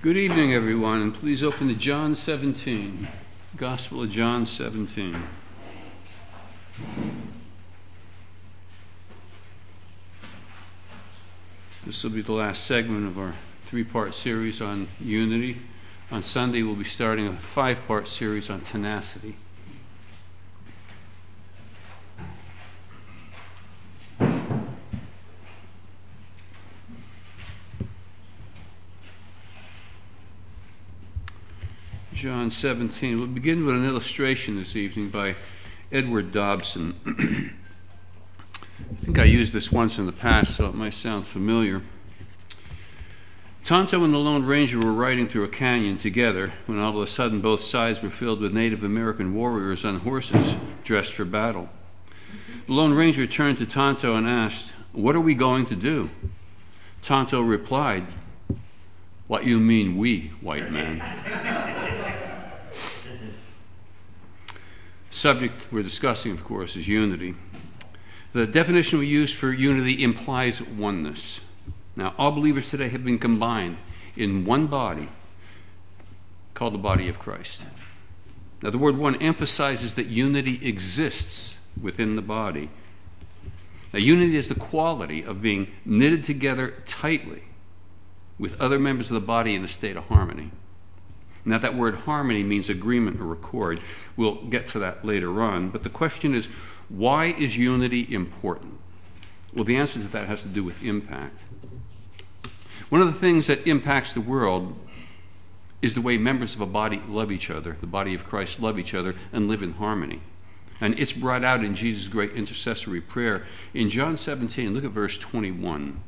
Good evening, everyone, and please open to John 17, Gospel of John 17. This will be the last segment of our three-part series on unity. On Sunday, we'll be starting a five-part series on tenacity. John 17. We'll begin with an illustration this evening by Edward Dobson. I think I used this once in the past, so it might sound familiar. Tonto and the Lone Ranger were riding through a canyon together when all of a sudden both sides were filled with Native American warriors on horses dressed for battle. The Lone Ranger turned to Tonto and asked, "What are we going to do?" Tonto replied, "What you mean we, white man?" Subject we're discussing, of course, is unity. The definition we use for unity implies oneness. Now, all believers today have been combined in one body called the body of Christ. Now, the word one emphasizes that unity exists within the body. Now, unity is the quality of being knitted together tightly with other members of the body in a state of harmony. Now, that word harmony means agreement or accord. We'll get to that later on. But the question is, why is unity important? Well, the answer to that has to do with impact. One of the things that impacts the world is the way members of a body love each other, the body of Christ love each other and live in harmony. And it's brought out in Jesus' great intercessory prayer. In John 17, look at verse 21.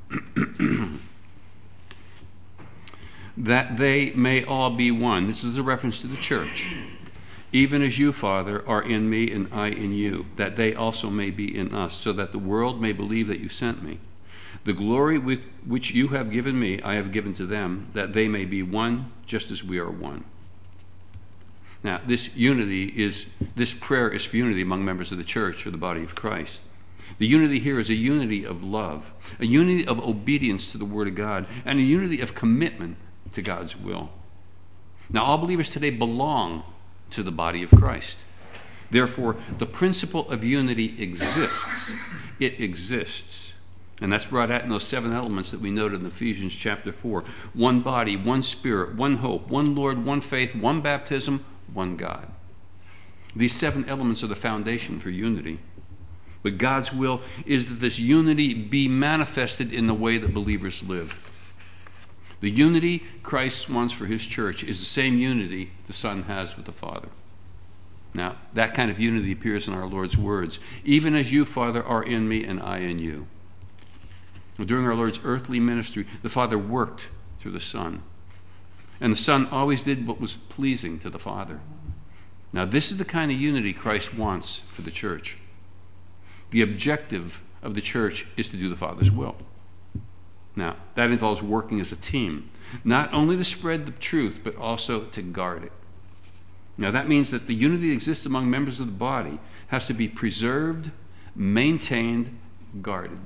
That they may all be one. This is a reference to the church. Even as you, Father, are in me and I in you, that they also may be in us, so that the world may believe that you sent me. The glory which you have given me, I have given to them, that they may be one, just as we are one. Now, this prayer is for unity among members of the church or the body of Christ. The unity here is a unity of love, a unity of obedience to the Word of God, and a unity of commitment to God's will. Now, all believers today belong to the body of Christ. Therefore, the principle of unity exists. It exists. And that's brought out in those 7 elements that we noted in Ephesians chapter 4. One body, one spirit, one hope, one Lord, one faith, one baptism, one God. These 7 elements are the foundation for unity. But God's will is that this unity be manifested in the way that believers live. The unity Christ wants for his church is the same unity the Son has with the Father. Now, that kind of unity appears in our Lord's words. Even as you, Father, are in me and I in you. During our Lord's earthly ministry, the Father worked through the Son. And the Son always did what was pleasing to the Father. Now, this is the kind of unity Christ wants for the church. The objective of the church is to do the Father's will. Now, that involves working as a team, not only to spread the truth, but also to guard it. Now, that means that the unity that exists among members of the body has to be preserved, maintained, guarded.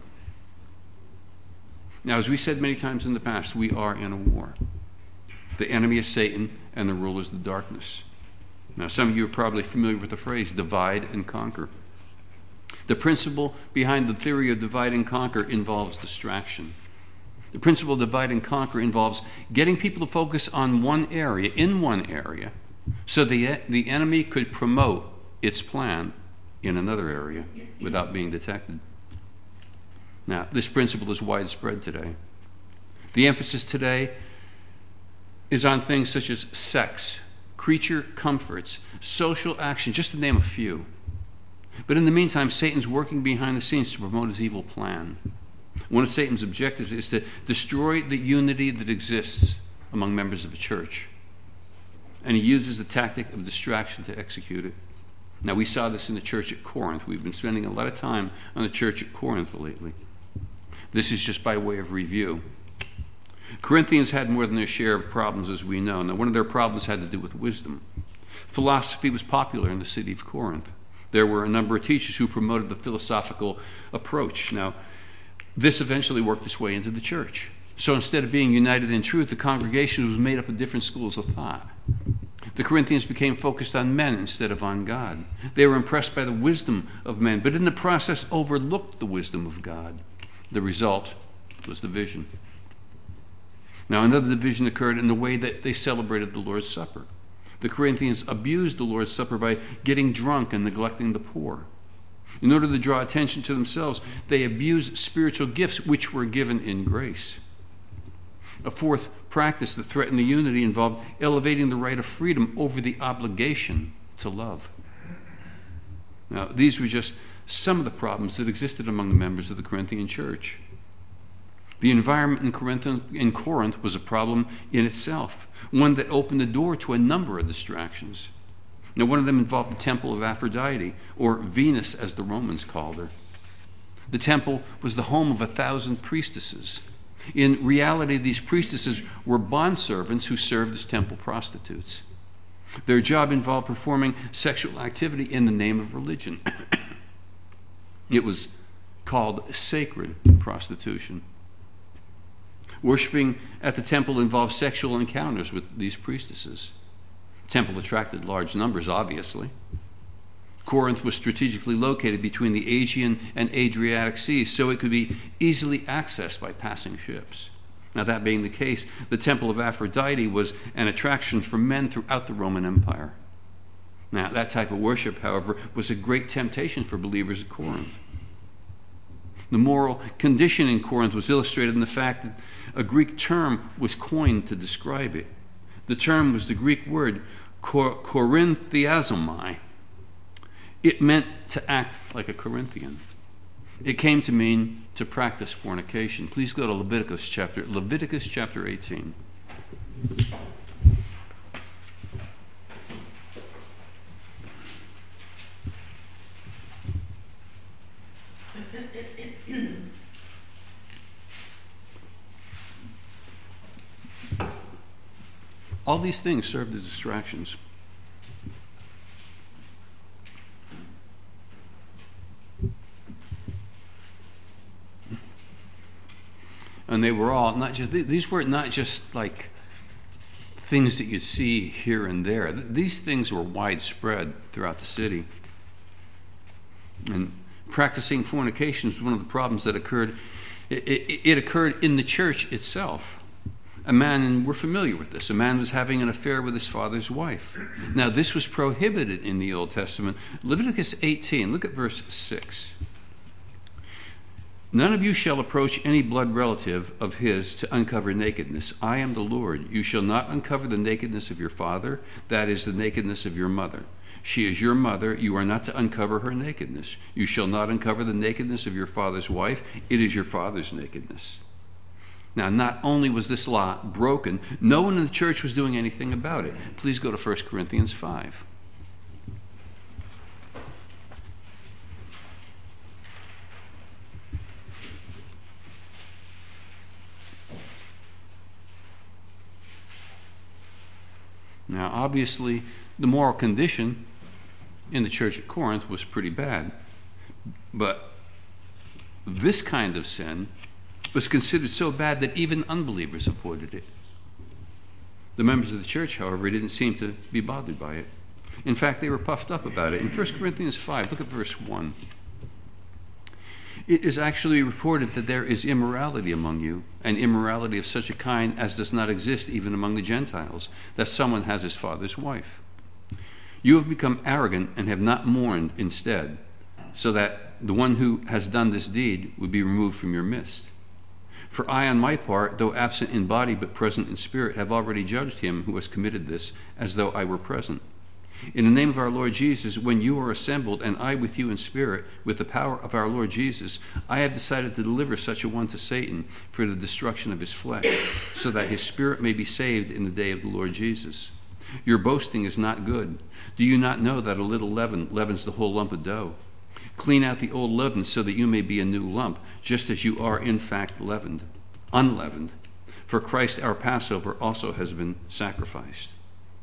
Now, as we said many times in the past, we are in a war. The enemy is Satan, and the ruler is the darkness. Now, some of you are probably familiar with the phrase, divide and conquer. The principle behind the theory of divide and conquer involves distraction. The principle of divide and conquer involves getting people to focus on one area, so the enemy could promote its plan in another area without being detected. Now, this principle is widespread today. The emphasis today is on things such as sex, creature comforts, social action, just to name a few. But in the meantime, Satan's working behind the scenes to promote his evil plan. One of Satan's objectives is to destroy the unity that exists among members of a church. And he uses the tactic of distraction to execute it. Now, we saw this in the church at Corinth. We've been spending a lot of time on the church at Corinth lately. This is just by way of review. Corinthians had more than their share of problems, as we know. Now, one of their problems had to do with wisdom. Philosophy was popular in the city of Corinth. There were a number of teachers who promoted the philosophical approach. Now, this eventually worked its way into the church. So instead of being united in truth, the congregation was made up of different schools of thought. The Corinthians became focused on men instead of on God. They were impressed by the wisdom of men, but in the process overlooked the wisdom of God. The result was division. Now, another division occurred in the way that they celebrated the Lord's Supper. The Corinthians abused the Lord's Supper by getting drunk and neglecting the poor. In order to draw attention to themselves, they abused spiritual gifts which were given in grace. A fourth practice that threatened the unity involved elevating the right of freedom over the obligation to love. Now, these were just some of the problems that existed among the members of the Corinthian church. The environment in Corinth was a problem in itself, one that opened the door to a number of distractions. Now, one of them involved the temple of Aphrodite, or Venus as the Romans called her. The temple was the home of 1,000 priestesses. In reality, these priestesses were bondservants who served as temple prostitutes. Their job involved performing sexual activity in the name of religion. It was called sacred prostitution. Worshipping at the temple involved sexual encounters with these priestesses. The temple attracted large numbers, obviously. Corinth was strategically located between the Aegean and Adriatic seas, so it could be easily accessed by passing ships. Now, that being the case, the temple of Aphrodite was an attraction for men throughout the Roman Empire. Now, that type of worship, however, was a great temptation for believers at Corinth. The moral condition in Corinth was illustrated in the fact that a Greek term was coined to describe it. The term was the Greek word korinthiazomai. It meant to act like a Corinthian. It came to mean to practice fornication. Please go to Leviticus chapter 18. All these things served as distractions. And they were all these were not just like things that you'd see here and there. These things were widespread throughout the city. And practicing fornication was one of the problems that occurred. It occurred in the church itself. A man, and we're familiar with this, a man was having an affair with his father's wife. Now, this was prohibited in the Old Testament. Leviticus 18, look at verse 6. None of you shall approach any blood relative of his to uncover nakedness. I am the Lord. You shall not uncover the nakedness of your father, that is the nakedness of your mother. She is your mother. You are not to uncover her nakedness. You shall not uncover the nakedness of your father's wife. It is your father's nakedness. Now, not only was this law broken, no one in the church was doing anything about it. Please go to 1 Corinthians 5. Now, obviously, the moral condition in the church at Corinth was pretty bad. But this kind of sin was considered so bad that even unbelievers avoided it. The members of the church, however, didn't seem to be bothered by it. In fact, they were puffed up about it. In 1 Corinthians 5, look at verse 1. It is actually reported that there is immorality among you, and immorality of such a kind as does not exist even among the Gentiles, that someone has his father's wife. You have become arrogant and have not mourned instead, so that the one who has done this deed would be removed from your midst. For I, on my part, though absent in body but present in spirit, have already judged him who has committed this, as though I were present. In the name of our Lord Jesus, when you are assembled, and I with you in spirit, with the power of our Lord Jesus, I have decided to deliver such a one to Satan for the destruction of his flesh, so that his spirit may be saved in the day of the Lord Jesus. Your boasting is not good. Do you not know that a little leaven leavens the whole lump of dough? Clean out the old leaven so that you may be a new lump, just as you are in fact unleavened. For Christ our Passover also has been sacrificed.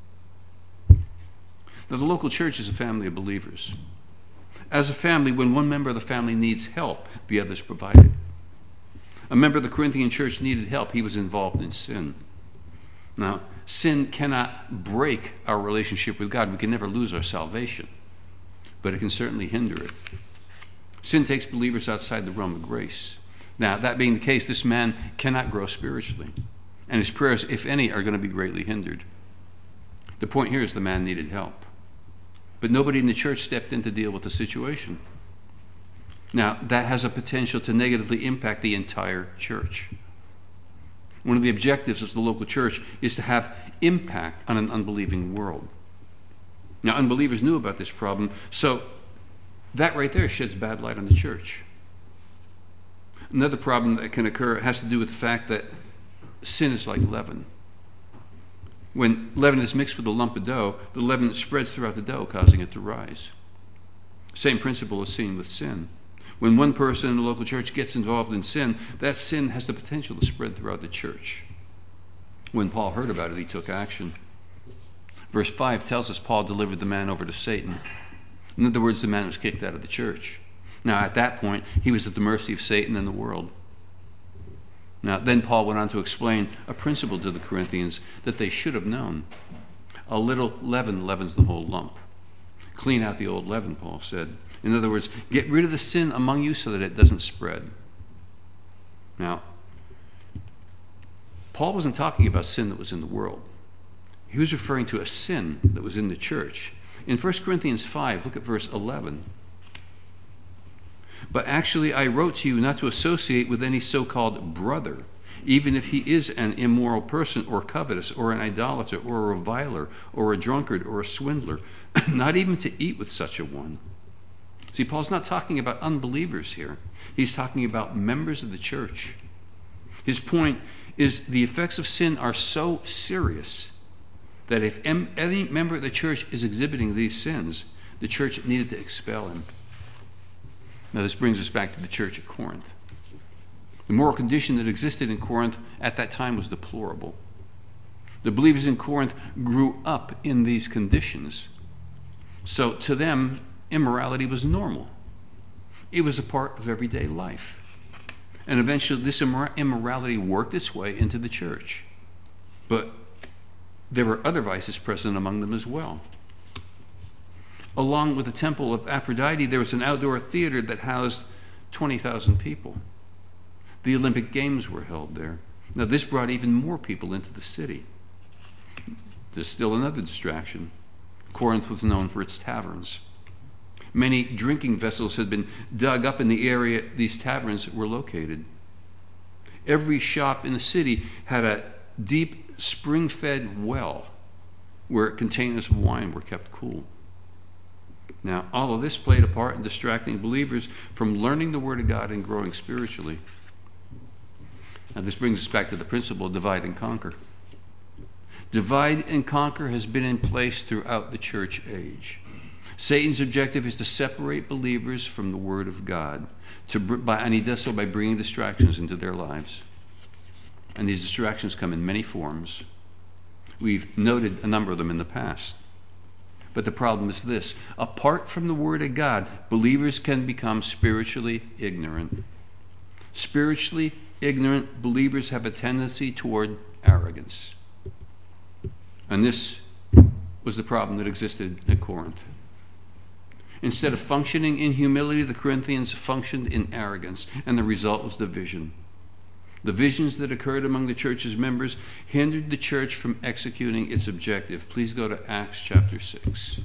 Now, the local church is a family of believers. As a family, when one member of the family needs help, the others provide it. A member of the Corinthian church needed help. He was involved in sin. Now, sin cannot break our relationship with God. We can never lose our salvation, but it can certainly hinder it. Sin takes believers outside the realm of grace. Now, that being the case, this man cannot grow spiritually, and his prayers, if any, are going to be greatly hindered. The point here is the man needed help, but nobody in the church stepped in to deal with the situation. Now, that has a potential to negatively impact the entire church. One of the objectives of the local church is to have impact on an unbelieving world. Now, unbelievers knew about this problem, so that right there sheds bad light on the church. Another problem that can occur has to do with the fact that sin is like leaven. When leaven is mixed with a lump of dough, the leaven spreads throughout the dough, causing it to rise. Same principle is seen with sin. When one person in the local church gets involved in sin, that sin has the potential to spread throughout the church. When Paul heard about it, he took action. Verse 5 tells us Paul delivered the man over to Satan. In other words, the man was kicked out of the church. Now, at that point, he was at the mercy of Satan and the world. Now, then Paul went on to explain a principle to the Corinthians that they should have known. A little leaven leavens the whole lump. Clean out the old leaven, Paul said. In other words, get rid of the sin among you so that it doesn't spread. Now, Paul wasn't talking about sin that was in the world. He was referring to a sin that was in the church. In 1 Corinthians 5, look at verse 11. But actually I wrote to you not to associate with any so-called brother, even if he is an immoral person or covetous or an idolater or a reviler or a drunkard or a swindler, not even to eat with such a one. See, Paul's not talking about unbelievers here. He's talking about members of the church. His point is the effects of sin are so serious that if any member of the church is exhibiting these sins, the church needed to expel him. Now, this brings us back to the church at Corinth. The moral condition that existed in Corinth at that time was deplorable. The believers in Corinth grew up in these conditions. So to them, immorality was normal. It was a part of everyday life. And eventually this immorality worked its way into the church. But there were other vices present among them as well. Along with the temple of Aphrodite, there was an outdoor theater that housed 20,000 people. The Olympic Games were held there. Now, this brought even more people into the city. There's still another distraction. Corinth was known for its taverns. Many drinking vessels had been dug up in the area these taverns were located. Every shop in the city had a deep spring-fed well where containers of wine were kept cool. Now, all of this played a part in distracting believers from learning the Word of God and growing spiritually. Now, this brings us back to the principle of divide and conquer. Divide and conquer has been in place throughout the church age. Satan's objective is to separate believers from the Word of God, and he does so by bringing distractions into their lives. And these distractions come in many forms. We've noted a number of them in the past. But the problem is this: apart from the Word of God, believers can become spiritually ignorant. Spiritually ignorant believers have a tendency toward arrogance. And this was the problem that existed at Corinth. Instead of functioning in humility, the Corinthians functioned in arrogance, and the result was division. The visions that occurred among the church's members hindered the church from executing its objective. Please go to Acts chapter 6.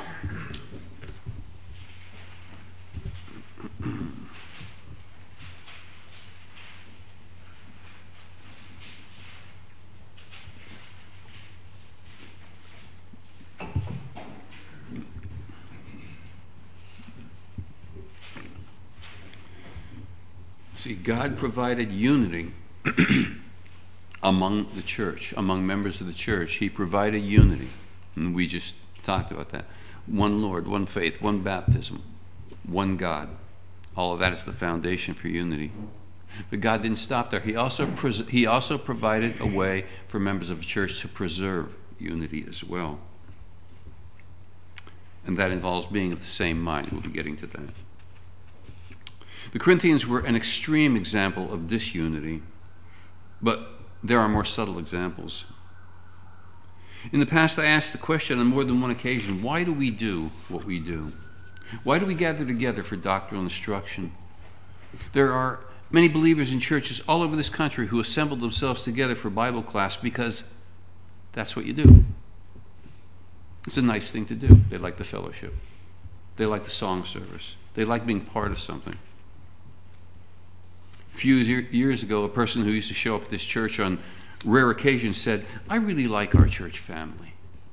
See, God provided unity among the church, among members of the church. He provided unity. And we just talked about that. One Lord, one faith, one baptism, one God. All of that is the foundation for unity. But God didn't stop there. He also provided a way for members of the church to preserve unity as well. And that involves being of the same mind. We'll be getting to that. The Corinthians were an extreme example of disunity, but there are more subtle examples. In the past, I asked the question on more than one occasion, why do we do what we do? Why do we gather together for doctrinal instruction? There are many believers in churches all over this country who assemble themselves together for Bible class because that's what you do. It's a nice thing to do. They like the fellowship. They like the song service. They like being part of something. A few years ago, a person who used to show up at this church on rare occasions said, I really like our church family.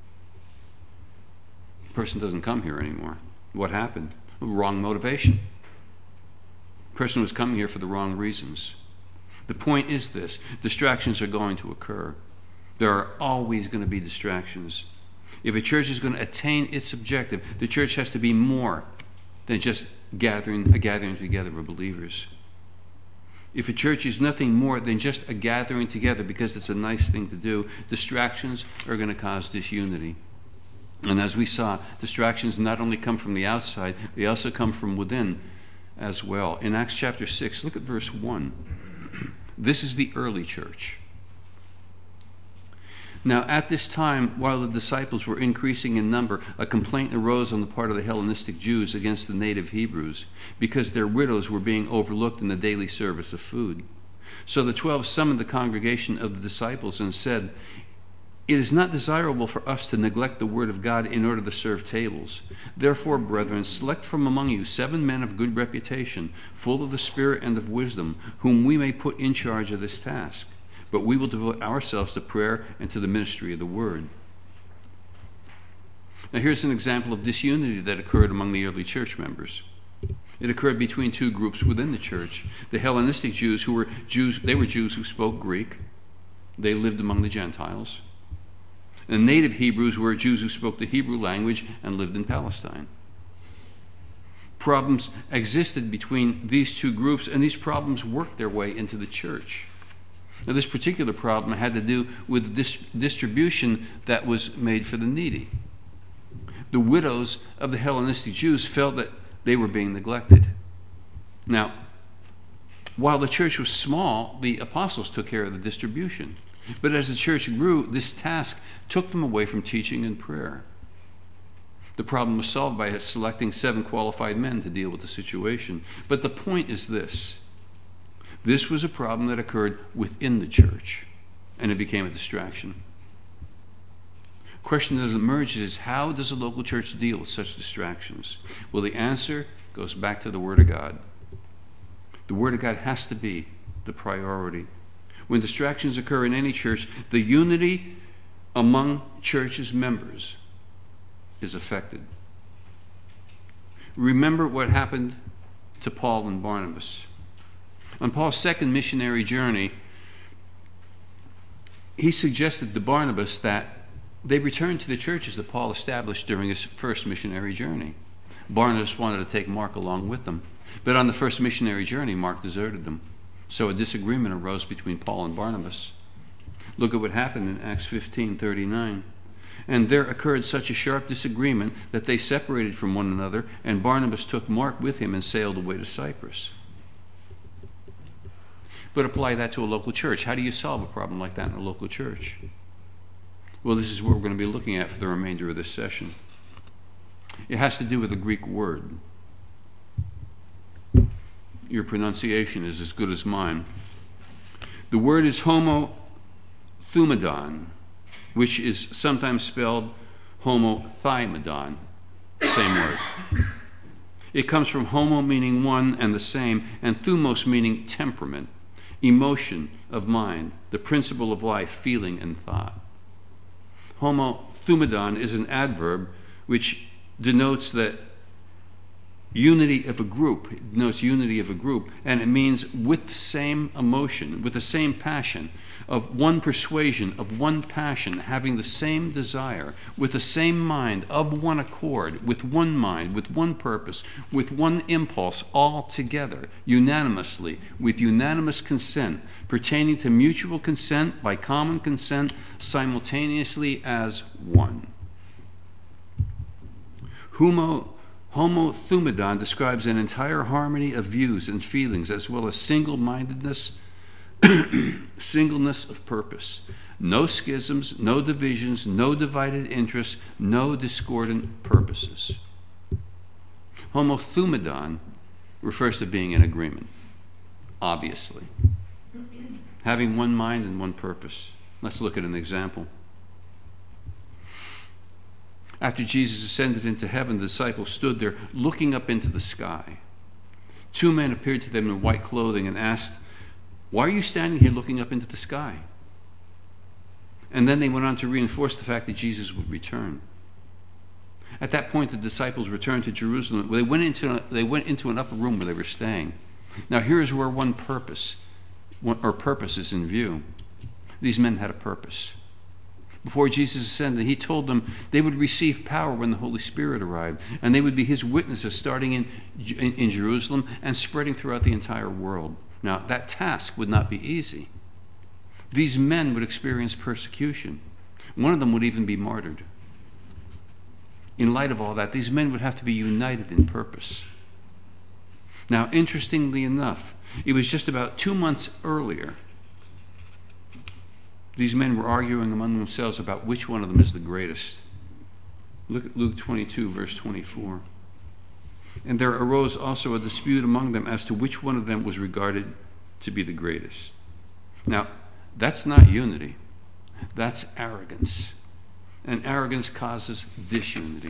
The person doesn't come here anymore. What happened? Wrong motivation. The person was coming here for the wrong reasons. The point is this: distractions are going to occur. There are always going to be distractions. If a church is going to attain its objective, the church has to be more than just a gathering together of believers. If a church is nothing more than just a gathering together because it's a nice thing to do, distractions are going to cause disunity. And as we saw, distractions not only come from the outside, they also come from within as well. In Acts chapter 6, look at verse 1. This is the early church. Now, at this time, while the disciples were increasing in number, a complaint arose on the part of the Hellenistic Jews against the native Hebrews, because their widows were being overlooked in the daily service of food. So the 12 summoned the congregation of the disciples and said, It is not desirable for us to neglect the word of God in order to serve tables. Therefore, brethren, select from among you 7 men of good reputation, full of the Spirit and of wisdom, whom we may put in charge of this task. But we will devote ourselves to prayer and to the ministry of the word. Now here's an example of disunity that occurred among the early church members. It occurred between two groups within the church. The Hellenistic Jews, who were Jews, they were Jews who spoke Greek. They lived among the Gentiles. And native Hebrews were Jews who spoke the Hebrew language and lived in Palestine. Problems existed between these two groups, and these problems worked their way into the church. Now, this particular problem had to do with the distribution that was made for the needy. The widows of the Hellenistic Jews felt that they were being neglected. Now, while the church was small, the apostles took care of the distribution. But as the church grew, this task took them away from teaching and prayer. The problem was solved by selecting 7 qualified men to deal with the situation. But the point is this. This was a problem that occurred within the church, and it became a distraction. The question that emerges is, how does a local church deal with such distractions? Well, the answer goes back to the Word of God. The Word of God has to be the priority. When distractions occur in any church, the unity among church's members is affected. Remember what happened to Paul and Barnabas. On Paul's second missionary journey, he suggested to Barnabas that they return to the churches that Paul established during his first missionary journey. Barnabas wanted to take Mark along with them, but on the first missionary journey, Mark deserted them. So a disagreement arose between Paul and Barnabas. Look at what happened in Acts 15:39. And there occurred such a sharp disagreement that they separated from one another, and Barnabas took Mark with him and sailed away to Cyprus. But apply that to a local church. How do you solve a problem like that in a local church? Well, this is what we're going to be looking at for the remainder of this session. It has to do with a Greek word. Your pronunciation is as good as mine. The word is homothumadon, which is sometimes spelled homothymadon. Same word. It comes from homo meaning one and the same, and thumos meaning temperament, emotion of mind, the principle of life, feeling, and thought. Homothumadon is an adverb which denotes that unity of a group. It denotes unity of a group, and it means with the same emotion, with the same passion, of one persuasion, of one passion, having the same desire, with the same mind, of one accord, with one mind, with one purpose, with one impulse, all together, unanimously, with unanimous consent, pertaining to mutual consent by common consent, simultaneously as one. Homothumadon describes an entire harmony of views and feelings, as well as single-mindedness, singleness of purpose. No schisms, no divisions, no divided interests, no discordant purposes. Homothumadon refers to being in agreement, obviously. Having one mind and one purpose. Let's look at an example. After Jesus ascended into heaven, the disciples stood there looking up into the sky. Two men appeared to them in white clothing and asked, "Why are you standing here looking up into the sky?" And then they went on to reinforce the fact that Jesus would return. At that point, the disciples returned to Jerusalem. They went into an upper room where they were staying. Now, here is where purpose is in view. These men had a purpose. Before Jesus ascended, he told them they would receive power when the Holy Spirit arrived, and they would be his witnesses, starting in Jerusalem and spreading throughout the entire world. Now, that task would not be easy. These men would experience persecution. One of them would even be martyred. In light of all that, these men would have to be united in purpose. Now, interestingly enough, it was just about 2 months earlier these men were arguing among themselves about which one of them is the greatest. Look at Luke 22, verse 24. And there arose also a dispute among them as to which one of them was regarded to be the greatest. Now, that's not unity. That's arrogance. And arrogance causes disunity.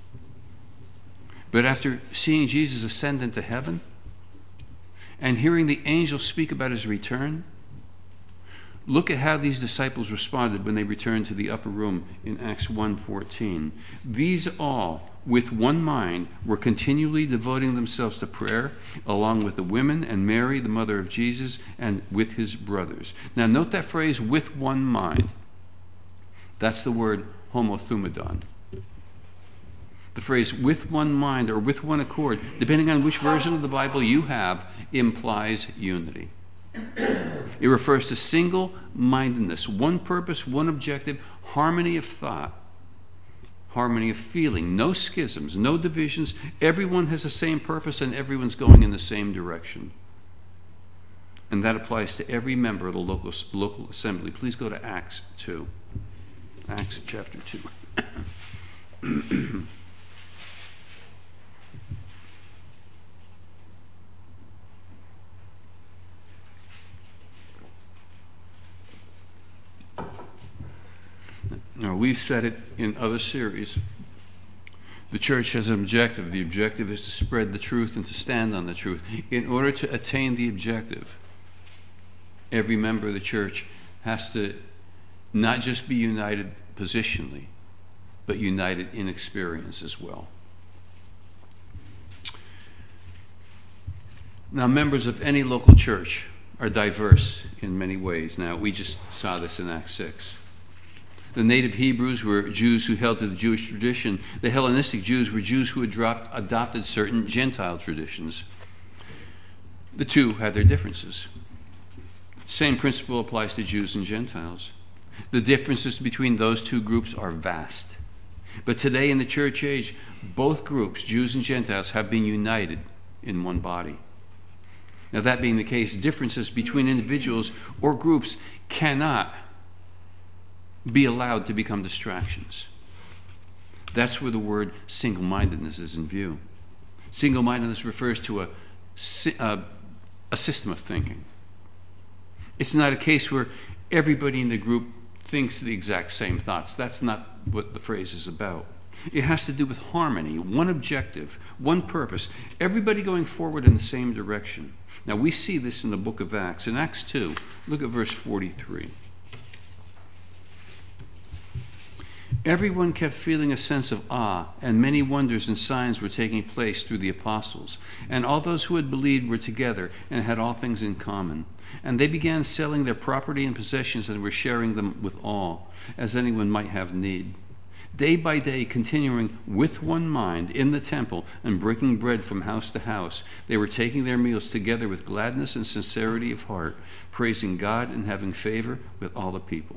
But after seeing Jesus ascend into heaven and hearing the angels speak about his return, look at how these disciples responded when they returned to the upper room in Acts 1:14. These all, with one mind, were continually devoting themselves to prayer, along with the women and Mary, the mother of Jesus, and with his brothers. Now note that phrase, with one mind. That's the word homothumadon. The phrase with one mind or with one accord, depending on which version of the Bible you have, implies unity. It refers to single-mindedness, one purpose, one objective, harmony of thought, harmony of feeling, no schisms, no divisions. Everyone has the same purpose and everyone's going in the same direction. And that applies to every member of the local assembly. Please go to Acts 2. Acts chapter 2. Now, we've said it in other series. The church has an objective. The objective is to spread the truth and to stand on the truth. In order to attain the objective, every member of the church has to not just be united positionally, but united in experience as well. Now, members of any local church are diverse in many ways. Now, we just saw this in Acts 6. The native Hebrews were Jews who held to the Jewish tradition. The Hellenistic Jews were Jews who had adopted certain Gentile traditions. The two had their differences. Same principle applies to Jews and Gentiles. The differences between those two groups are vast. But today in the church age, both groups, Jews and Gentiles, have been united in one body. Now, that being the case, differences between individuals or groups cannot be allowed to become distractions. That's where the word single-mindedness is in view. Single-mindedness refers to a system of thinking. It's not a case where everybody in the group thinks the exact same thoughts. That's not what the phrase is about. It has to do with harmony, one objective, one purpose, everybody going forward in the same direction. Now, we see this in the book of Acts. In Acts 2, look at verse 43. Everyone kept feeling a sense of awe, and many wonders and signs were taking place through the apostles. And all those who had believed were together and had all things in common. And they began selling their property and possessions and were sharing them with all, as anyone might have need. Day by day, continuing with one mind in the temple and breaking bread from house to house, they were taking their meals together with gladness and sincerity of heart, praising God and having favor with all the people.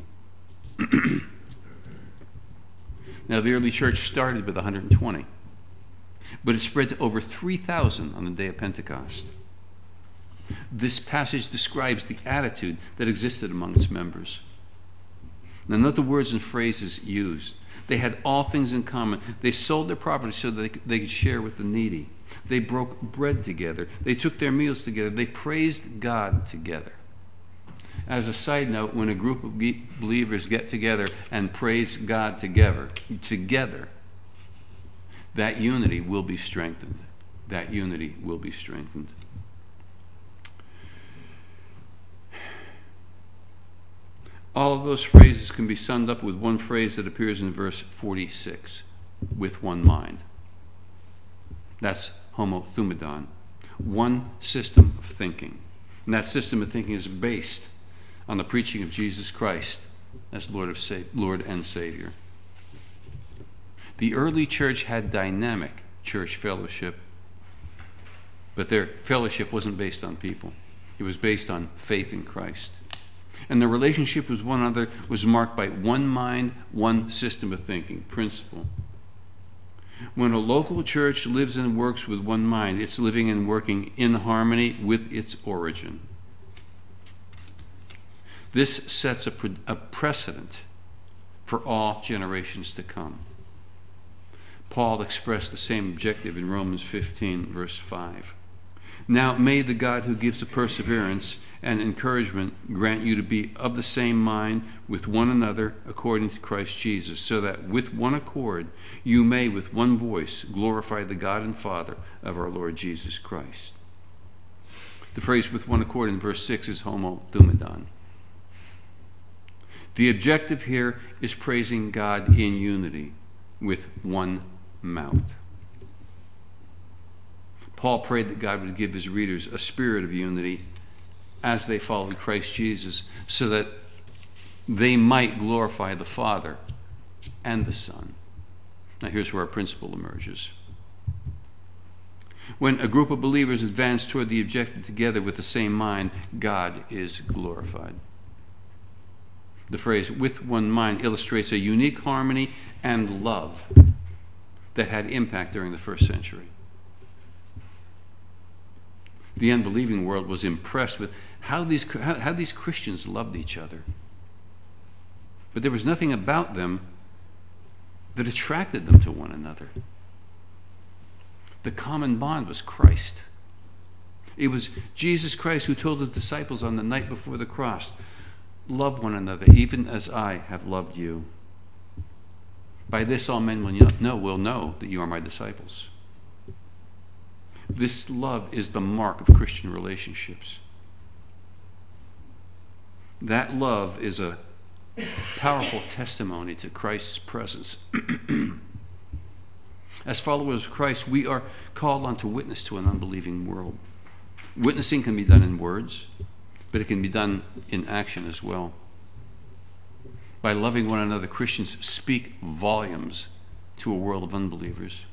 Now, the early church started with 120. but it spread to over 3,000 on the day of Pentecost. This passage describes the attitude that existed among its members. Now, note the words and phrases used. They had all things in common. They sold their property so that they could share with the needy. They broke bread together. They took their meals together. They praised God together. As a side note, when a group of believers get together and praise God together, that unity will be strengthened. That unity will be strengthened. All of those phrases can be summed up with one phrase that appears in verse 46, with one mind. That's homothumadon, one system of thinking. And that system of thinking is based on the preaching of Jesus Christ as Lord and Savior. The early church had dynamic church fellowship, but their fellowship wasn't based on people. It was based on faith in Christ. And the relationship with one another was marked by one mind, one system of thinking, principle. When a local church lives and works with one mind, it's living and working in harmony with its origin. This sets a precedent for all generations to come. Paul expressed the same objective in Romans 15, verse 5. Now may the God who gives a perseverance and encouragement grant you to be of the same mind with one another according to Christ Jesus, so that with one accord you may with one voice glorify the God and Father of our Lord Jesus Christ. The phrase with one accord in verse 6 is homothumadon. The objective here is praising God in unity with one mouth. Paul prayed that God would give his readers a spirit of unity as they followed Christ Jesus, so that they might glorify the Father and the Son. Now here's where our principle emerges. When a group of believers advance toward the objective together with the same mind, God is glorified. The phrase with one mind illustrates a unique harmony and love that had impact during the first century. The unbelieving world was impressed with how these Christians loved each other. But there was nothing about them that attracted them to one another. The common bond was Christ. It was Jesus Christ who told his disciples on the night before the cross, "Love one another, even as I have loved you. By this all men will know that you are my disciples." This love is the mark of Christian relationships. That love is a powerful testimony to Christ's presence. As followers of Christ, we are called on to witness to an unbelieving world. Witnessing can be done in words, but it can be done in action as well. By loving one another, Christians speak volumes to a world of unbelievers.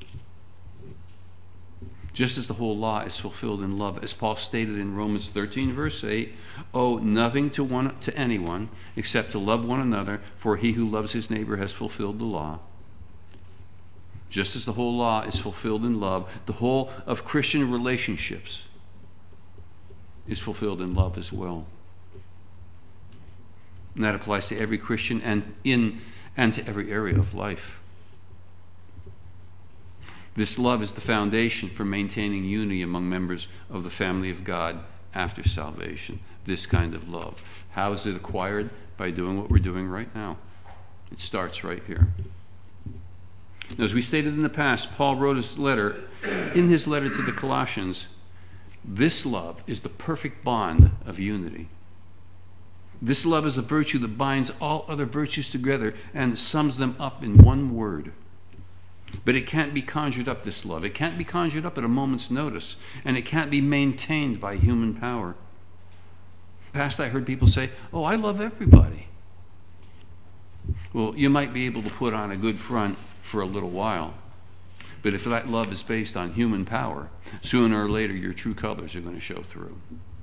Just as the whole law is fulfilled in love, as Paul stated in Romans 13, verse 8, owe nothing to anyone except to love one another, for he who loves his neighbor has fulfilled the law. Just as the whole law is fulfilled in love, the whole of Christian relationships is fulfilled in love as well. And that applies to every Christian and to every area of life. This love is the foundation for maintaining unity among members of the family of God after salvation. This kind of love. How is it acquired? By doing what we're doing right now. It starts right here. Now, as we stated in the past, Paul wrote in his letter to the Colossians, this love is the perfect bond of unity. This love is a virtue that binds all other virtues together and sums them up in one word. But it can't be conjured up, this love. It can't be conjured up at a moment's notice, and it can't be maintained by human power. Past, I heard people say, "Oh, I love everybody." Well, you might be able to put on a good front for a little while, but if that love is based on human power, sooner or later your true colors are going to show through.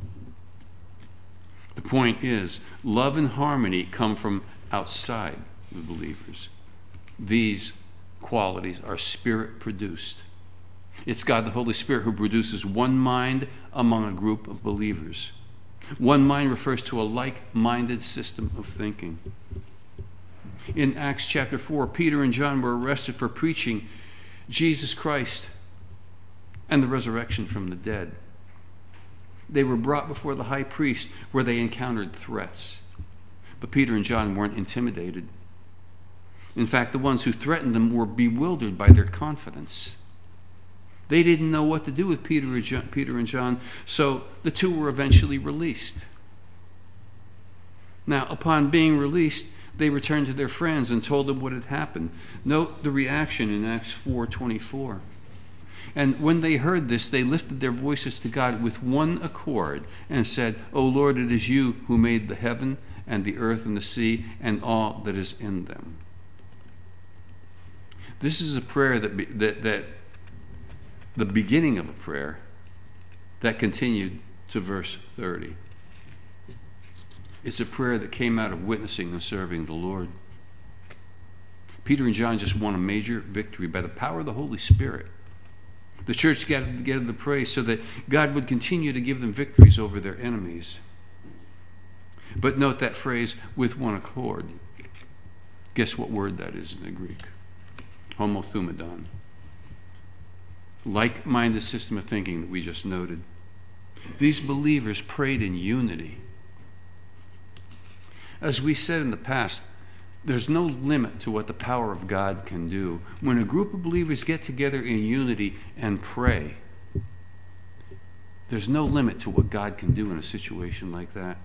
The point is, love and harmony come from outside the believers. These qualities are spirit produced. It's God the Holy Spirit who produces one mind among a group of believers. One mind refers to a like-minded system of thinking. In Acts chapter 4, Peter and John were arrested for preaching Jesus Christ and the resurrection from the dead. They were brought before the high priest, where they encountered threats. But Peter and John weren't intimidated. In fact, the ones who threatened them were bewildered by their confidence. They didn't know what to do with Peter and John, so the two were eventually released. Now, upon being released, they returned to their friends and told them what had happened. Note the reaction in Acts 4:24. And when they heard this, they lifted their voices to God with one accord and said, "O Lord, it is you who made the heaven and the earth and the sea and all that is in them." This is a prayer that the beginning of a prayer that continued to verse 30. It's a prayer that came out of witnessing and serving the Lord. Peter and John just won a major victory by the power of the Holy Spirit. The church gathered together to pray so that God would continue to give them victories over their enemies. But note that phrase, with one accord. Guess what word that is in the Greek? Homothumadon. Like-minded system of thinking that we just noted. These believers prayed in unity. As we said in the past, there's no limit to what the power of God can do. When a group of believers get together in unity and pray, there's no limit to what God can do in a situation like that.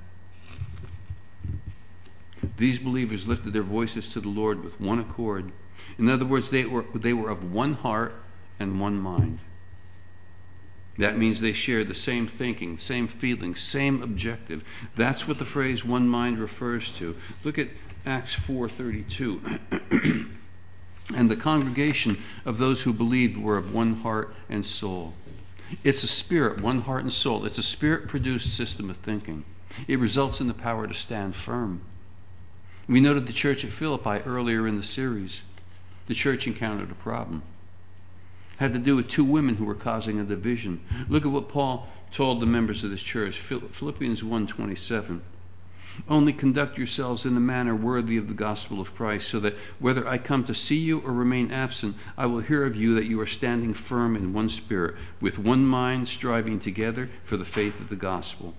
These believers lifted their voices to the Lord with one accord. In other words, they were of one heart and one mind. That means they shared the same thinking, same feelings, same objective. That's what the phrase one mind refers to. Look at Acts 4:32. And the congregation of those who believed were of one heart and soul. It's a spirit, one heart and soul. It's a spirit-produced system of thinking. It results in the power to stand firm. We noted the church at Philippi earlier in the series. The church encountered a problem. It had to do with two women who were causing a division. Look at what Paul told the members of this church, Philippians 1:27. Only conduct yourselves in a manner worthy of the gospel of Christ, so that whether I come to see you or remain absent, I will hear of you that you are standing firm in one spirit, with one mind, striving together for the faith of the gospel.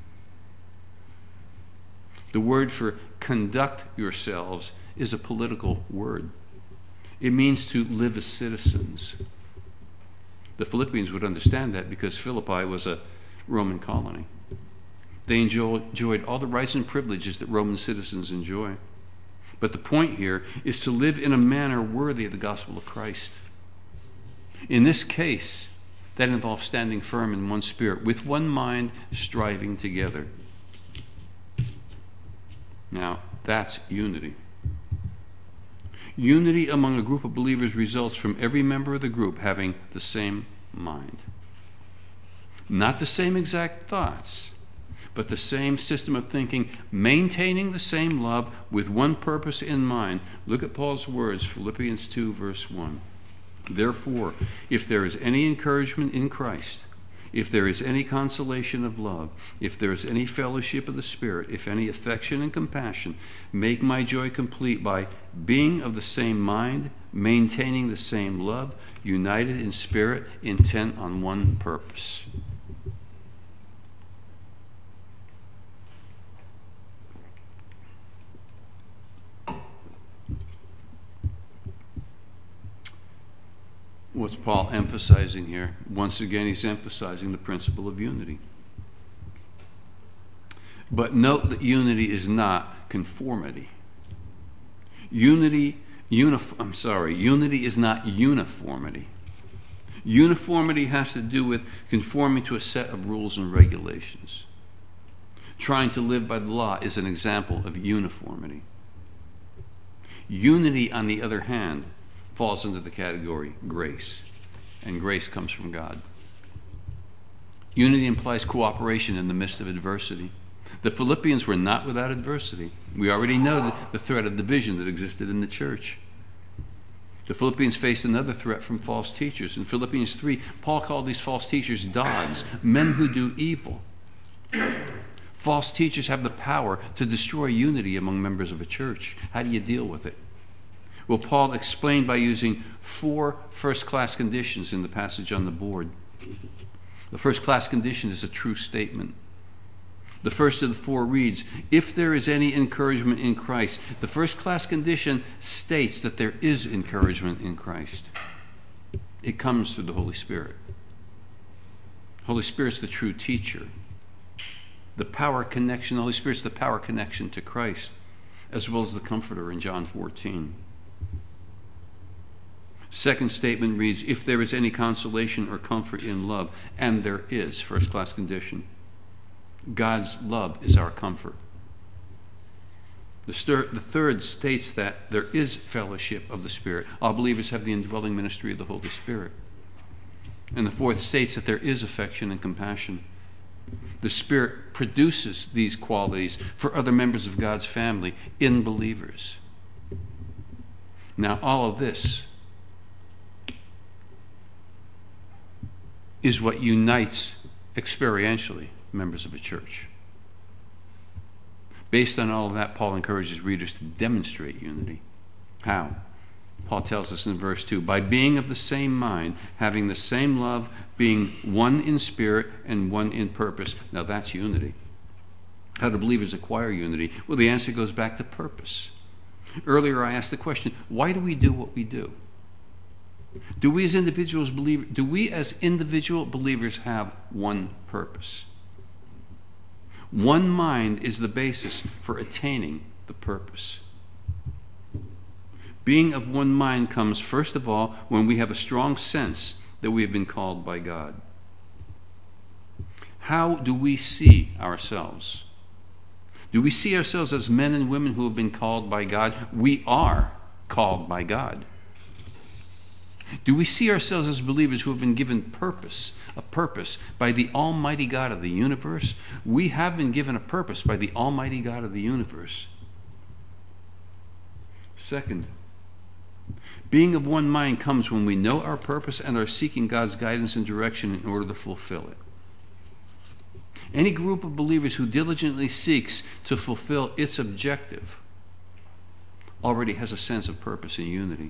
The word for conduct yourselves is a political word. It means to live as citizens. The Philippians would understand that because Philippi was a Roman colony. They enjoyed all the rights and privileges that Roman citizens enjoy. But the point here is to live in a manner worthy of the gospel of Christ. In this case, that involves standing firm in one spirit, with one mind, striving together. Now, that's unity. Unity among a group of believers results from every member of the group having the same mind. Not the same exact thoughts, but the same system of thinking, maintaining the same love with one purpose in mind. Look at Paul's words, Philippians 2, verse 1. Therefore, if there is any encouragement in Christ, if there is any consolation of love, if there is any fellowship of the Spirit, if any affection and compassion, make my joy complete by being of the same mind, maintaining the same love, united in spirit, intent on one purpose. What's Paul emphasizing here? Once again, he's emphasizing the principle of unity. But note that unity is not conformity. Unity is not uniformity. Uniformity has to do with conforming to a set of rules and regulations. Trying to live by the law is an example of uniformity. Unity, on the other hand, falls into the category grace, and grace comes from God. Unity implies cooperation in the midst of adversity. The Philippians were not without adversity. We already know the threat of division that existed in the church. The Philippians faced another threat from false teachers. In Philippians 3, Paul called these false teachers dogs, men who do evil. False teachers have the power to destroy unity among members of a church. How do you deal with it? Well, Paul explained by using 4 first-class conditions in the passage on the board. The first-class condition is a true statement. The first of the 4 reads, if there is any encouragement in Christ. The first-class condition states that there is encouragement in Christ. It comes through the Holy Spirit. Holy Spirit's the true teacher. The power connection, the Holy Spirit's the power connection to Christ, as well as the Comforter in John 14. Second statement reads, if there is any consolation or comfort in love, and there is, first-class condition. God's love is our comfort. The third states that there is fellowship of the Spirit. All believers have the indwelling ministry of the Holy Spirit. And the fourth states that there is affection and compassion. The Spirit produces these qualities for other members of God's family in believers. Now, all of this is what unites experientially members of a church. Based on all of that, Paul encourages readers to demonstrate unity. How? Paul tells us in verse 2, by being of the same mind, having the same love, being one in spirit and one in purpose. Now that's unity. How do believers acquire unity? Well, the answer goes back to purpose. Earlier I asked the question, why do we do what we do? Do we as individual believers have one purpose? One mind is the basis for attaining the purpose. Being of one mind comes, first of all, when we have a strong sense that we have been called by God. How do we see ourselves? Do we see ourselves as men and women who have been called by God? We are called by God. Do we see ourselves as believers who have been given purpose, a purpose by the Almighty God of the universe? We have been given a purpose by the Almighty God of the universe. Second, being of one mind comes when we know our purpose and are seeking God's guidance and direction in order to fulfill it. Any group of believers who diligently seeks to fulfill its objective already has a sense of purpose and unity.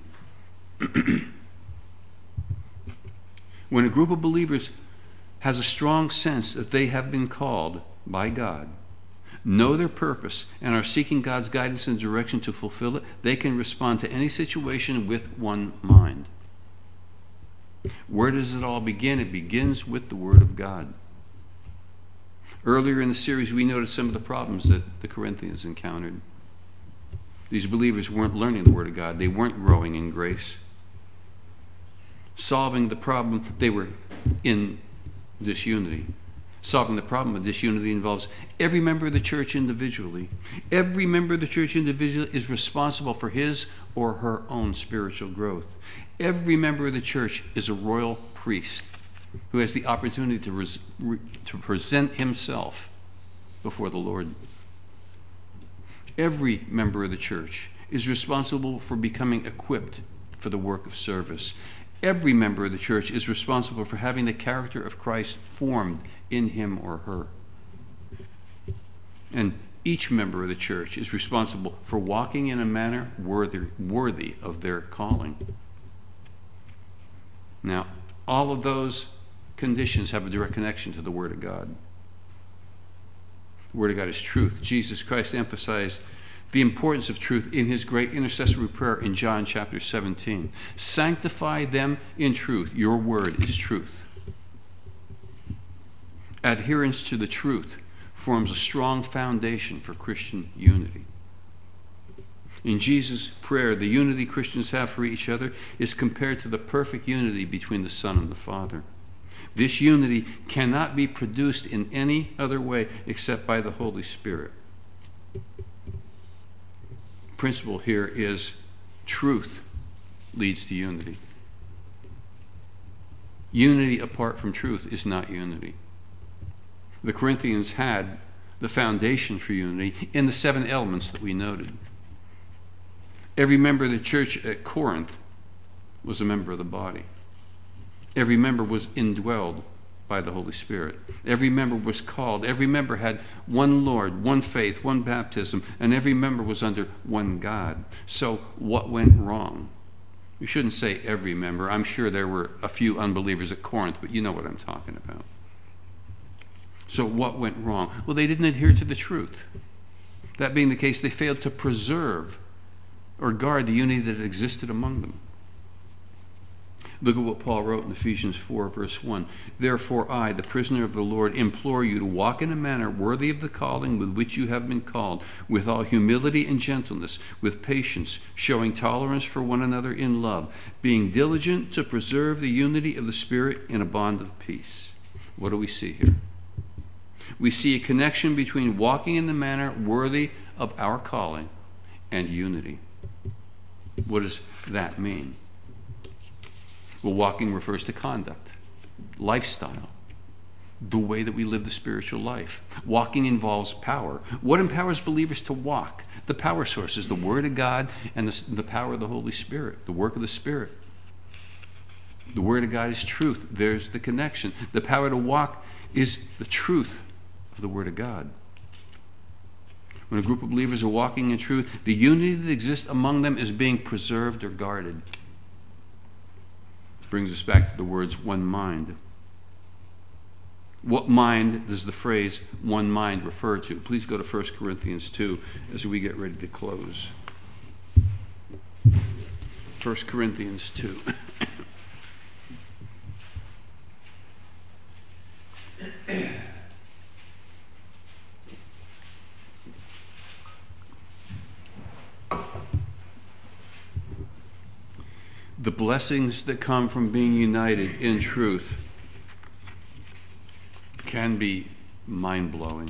When a group of believers has a strong sense that they have been called by God, know their purpose, and are seeking God's guidance and direction to fulfill it, they can respond to any situation with one mind. Where does it all begin? It begins with the Word of God. Earlier in the series, we noticed some of the problems that the Corinthians encountered. These believers weren't learning the Word of God. They weren't growing in grace. Solving the problem, they were in disunity. Solving the problem of disunity involves every member of the church individually. Every member of the church individually is responsible for his or her own spiritual growth. Every member of the church is a royal priest who has the opportunity to present himself before the Lord. Every member of the church is responsible for becoming equipped for the work of service. Every member of the church is responsible for having the character of Christ formed in him or her. And each member of the church is responsible for walking in a manner worthy of their calling. Now, all of those conditions have a direct connection to the Word of God. The Word of God is truth. Jesus Christ emphasized the importance of truth in his great intercessory prayer in John chapter 17. Sanctify them in truth. Your word is truth. Adherence to the truth forms a strong foundation for Christian unity. In Jesus' prayer, the unity Christians have for each other is compared to the perfect unity between the Son and the Father. This unity cannot be produced in any other way except by the Holy Spirit. Principle here is truth leads to unity. Unity apart from truth is not unity. The Corinthians had the foundation for unity in the 7 elements that we noted. Every member of the church at Corinth was a member of the body. Every member was indwelled by the Holy Spirit. Every member was called. Every member had one Lord, one faith, one baptism, and every member was under one God. So what went wrong? You shouldn't say every member. I'm sure there were a few unbelievers at Corinth, but you know what I'm talking about. So what went wrong? Well, they didn't adhere to the truth. That being the case, they failed to preserve or guard the unity that existed among them. Look at what Paul wrote in Ephesians 4, verse 1. Therefore I, the prisoner of the Lord, implore you to walk in a manner worthy of the calling with which you have been called, with all humility and gentleness, with patience, showing tolerance for one another in love, being diligent to preserve the unity of the Spirit in a bond of peace. What do we see here? We see a connection between walking in the manner worthy of our calling and unity. What does that mean? Well, walking refers to conduct, lifestyle, the way that we live the spiritual life. Walking involves power. What empowers believers to walk? The power source is the Word of God and the power of the Holy Spirit, the work of the Spirit. The Word of God is truth. There's the connection. The power to walk is the truth of the Word of God. When a group of believers are walking in truth, the unity that exists among them is being preserved or guarded. Brings us back to the words one mind. What mind does the phrase one mind refer to? Please go to 1 Corinthians 2 as we get ready to close. 1 Corinthians 2. The blessings that come from being united in truth can be mind-blowing.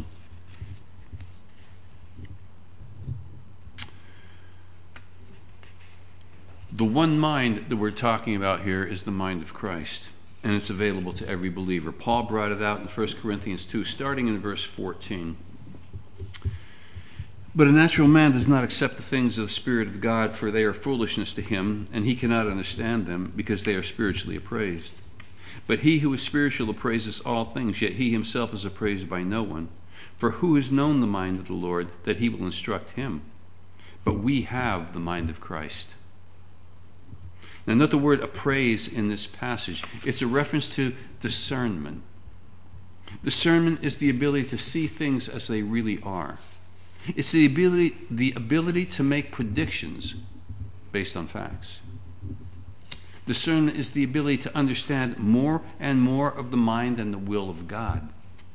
The one mind that we're talking about here is the mind of Christ, and it's available to every believer. Paul brought it out in 1 Corinthians 2, starting in verse 14. But a natural man does not accept the things of the Spirit of God, for they are foolishness to him, and he cannot understand them, because they are spiritually appraised. But he who is spiritual appraises all things, yet he himself is appraised by no one. For who has known the mind of the Lord, that he will instruct him? But we have the mind of Christ. Now note the word appraise in this passage. It's a reference to discernment. Discernment is the ability to see things as they really are. It's the ability to make predictions based on facts. Discernment is the ability to understand more and more of the mind and the will of God.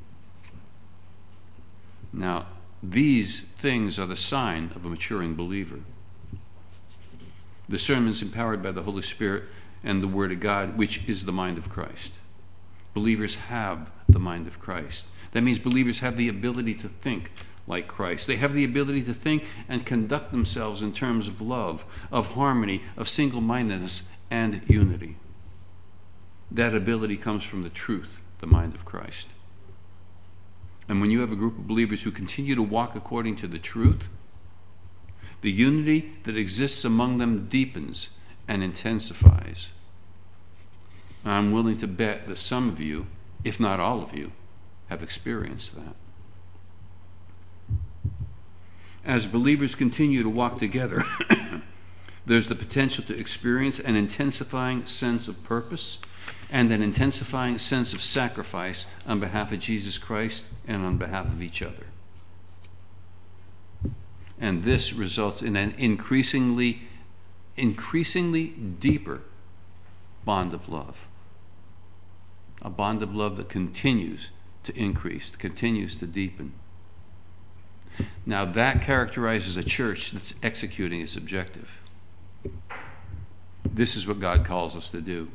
Now, these things are the sign of a maturing believer. Discernment is empowered by the Holy Spirit and the Word of God, which is the mind of Christ. Believers have the mind of Christ. That means believers have the ability to think like Christ. They have the ability to think and conduct themselves in terms of love, of harmony, of single-mindedness, and unity. That ability comes from the truth, the mind of Christ. And when you have a group of believers who continue to walk according to the truth, the unity that exists among them deepens and intensifies. I'm willing to bet that some of you, if not all of you, have experienced that. As believers continue to walk together, there's the potential to experience an intensifying sense of purpose and an intensifying sense of sacrifice on behalf of Jesus Christ and on behalf of each other. And this results in an increasingly deeper bond of love. A bond of love that continues to increase, continues to deepen. Now that characterizes a church that's executing its objective. This is what God calls us to do.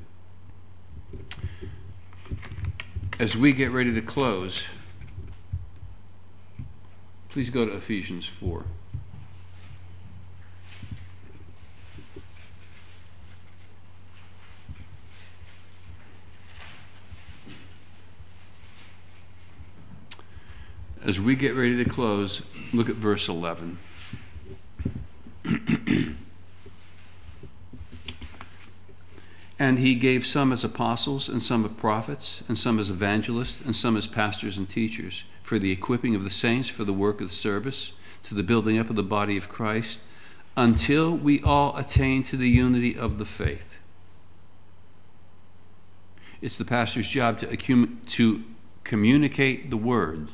As we get ready to close, please go to Ephesians 4. As we get ready to close, look at verse 11. And he gave some as apostles, and some as prophets, and some as evangelists, and some as pastors and teachers, for the equipping of the saints, for the work of service, to the building up of the body of Christ, until we all attain to the unity of the faith. It's the pastor's job to communicate the words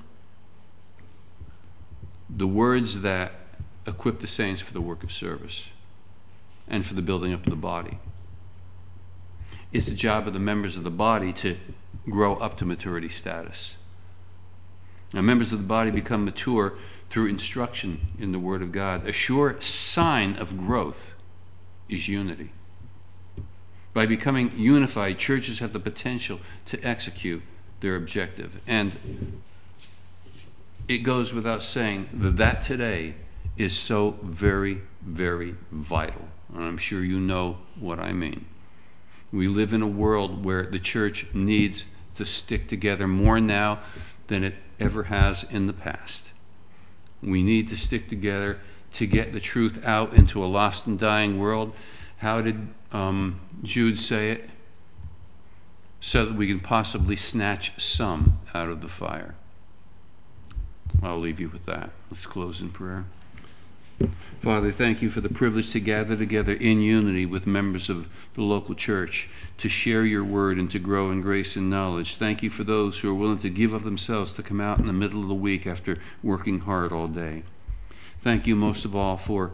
that equip the saints for the work of service and for the building up of the body. It's the job of the members of the body to grow up to maturity status. Now, members of the body become mature through instruction in the Word of God. A sure sign of growth is unity. By becoming unified, churches have the potential to execute their objective. And it goes without saying that today is so very, very vital. And I'm sure you know what I mean. We live in a world where the church needs to stick together more now than it ever has in the past. We need to stick together to get the truth out into a lost and dying world. How did Jude say it? So that we can possibly snatch some out of the fire. I'll leave you with that. Let's close in prayer. Father, thank you for the privilege to gather together in unity with members of the local church to share your word and to grow in grace and knowledge. Thank you for those who are willing to give of themselves to come out in the middle of the week after working hard all day. Thank you most of all for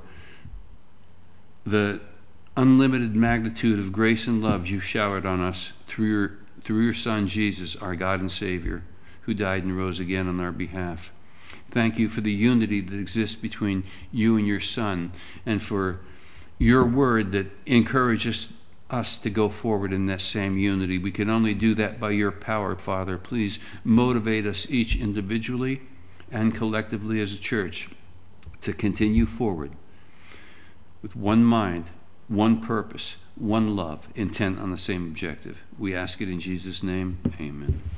the unlimited magnitude of grace and love you showered on us through your Son, Jesus, our God and Savior, who died and rose again on our behalf. Thank you for the unity that exists between you and your Son, and for your word that encourages us to go forward in that same unity. We can only do that by your power, Father. Please motivate us each individually and collectively as a church to continue forward with one mind, one purpose, one love, intent on the same objective. We ask it in Jesus' name. Amen.